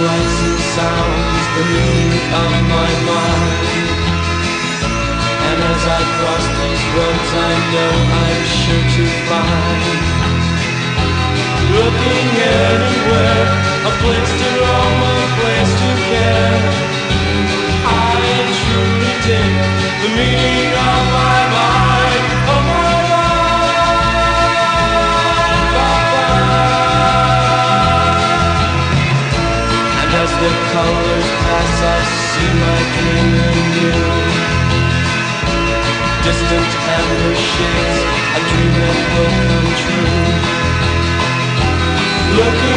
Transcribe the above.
lights and sounds, the meaning of my mind. And as I cross these roads I know I'm sure to find, looking anywhere, a place to roam, a place to care. I truly dig the meaning of my mind, of my life. And as the colors pass I see my dream anew. Distant amber shades, a dream that will come true. Looking